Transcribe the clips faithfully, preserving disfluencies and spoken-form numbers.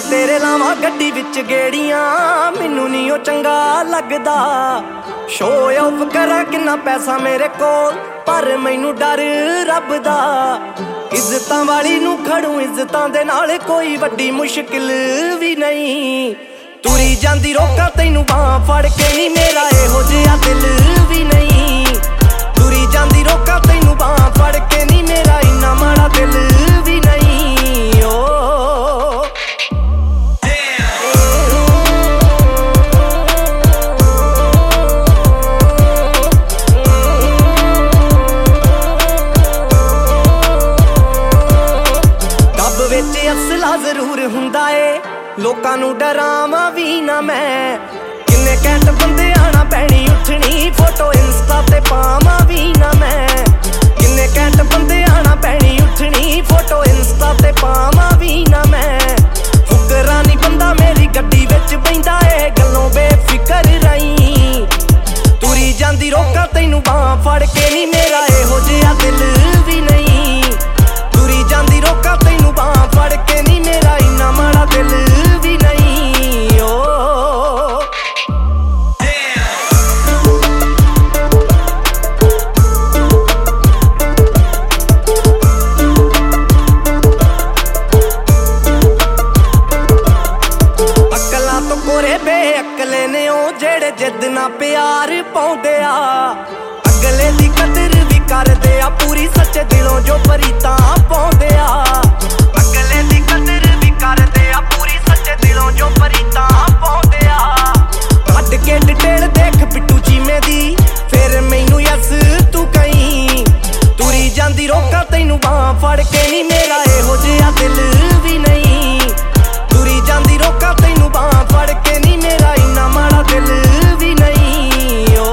तेरे लावां गड्डी विच गेड़ियां मैनू नहीं ओ चंगा लगदा। शो ऑफ करा किन्ना पैसा मेरे कोल पर मैनू डर रब दा। इज्जतां वाली नू खड़ू इज्जतां दे नाल कोई वड्डी मुश्किल भी नहीं। तुरी जांदी रोका तैनू बांह फड़ के नी मेरा इहो जिहा दिल भी नहीं। तुरी जांदी रोका तैनू बांह फड़ के नी मेरा इन्ना माड़ा दिल भी नहीं। ओ असला जरूर हुंदा ए लोकां नू डरावां भी ना मैं। किन्ने कैंट बंदे आना पैनी उठनी फोटो इंस्टा ते पावां भी ना मैं। किन्ने कैंट बंदे आना पैनी उठनी फोटो इंस्टा ते पावां भी ना मैं। फुकरा नी बंदा मेरी गड्डी विच बैंदा ए गल्लों बेफिकर रही। तुरी जांदी रोका तैनू बांह फड़ के नी मेरा इहो जिहा दिल भी नहीं। तुरी जांदी रोका तैनू बांह फड़ के नी मेरा इन्ना माड़ा दिल भी नहीं। ओ अकलां तो कोरे बेअकले ने ओ जेड़े जिद ना प्यार पाउंदे आ। अगले दी कदर भी करदे आ पूरी सच्चे दिलों जो परीतां पाउंदे आ। अगले दी कदर भी करदे आ पूरी सच्चे दिलों जो परीतां पाउंदे आ। कड के डिटेल देख पिट्टू चीमे दी फिर मैनू यस तू कहीं। तुरी जांदी रोका तैनू बांह फड़ के नी मेरा इहो जिहा दिल भी नहीं। तुरी जांदी रोका तैनू बांह फड़ के नी मेरा इन्ना माड़ा दिल भी नहीं। ओ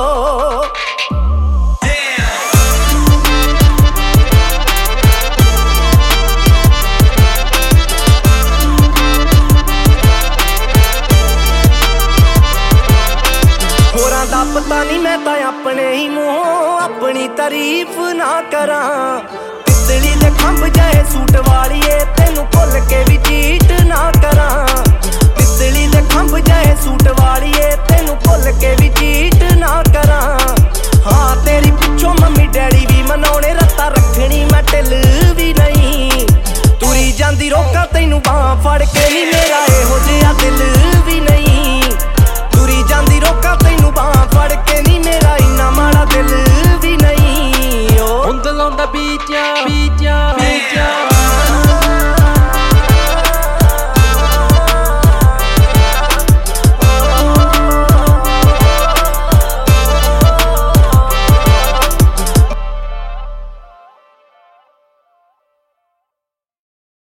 दा पता नहीं मैं तां अपने ही मूंहों अपनी तारीफ ना करा। तितली दे खंभ जाए सूट वालिए तेनू भुल के भी चीट ना करा। तितली दे खंभ जाए सूट वालिए तेनू भुल के भी चीट ना करा। हाँ तेरी पिछों मम्मी डैडी भी मनाउणे रत्ता रखनी मैं ढिल भी नहीं। तुरी जांदी रोका तैनू बांह फड़ के नी मेरा इहो जिहा दिल भी नहीं। तुरी जांदी रोका तैनू बांह फड़ के नी मेरा इन्ना माड़ा दिल भी नहीं। ओ हुंद लाउंदा बीटियां बीटियां